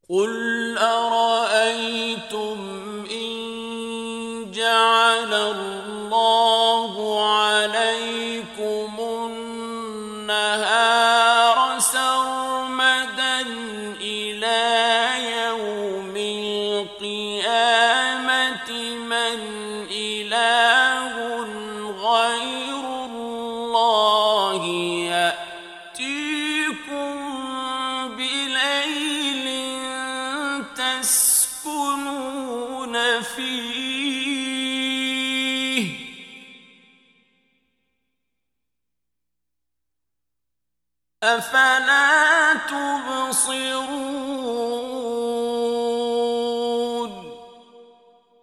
قُلْ أَرَأَيْتُمْ إِن جَعَلَ اللَّهُ عَلَيْكُمُ النَّهَارَ سَرْمَدًا إِلَىٰ يَوْمِ الْقِيَامَةِ مَنْ إِلَٰهٌ غَيْرُ اللَّهِ يَأْتِيكُم بِلَيْلٍ تَسْكُنُونَ فِيهِ ۖ أَفَلَا تُبْصِرُونَ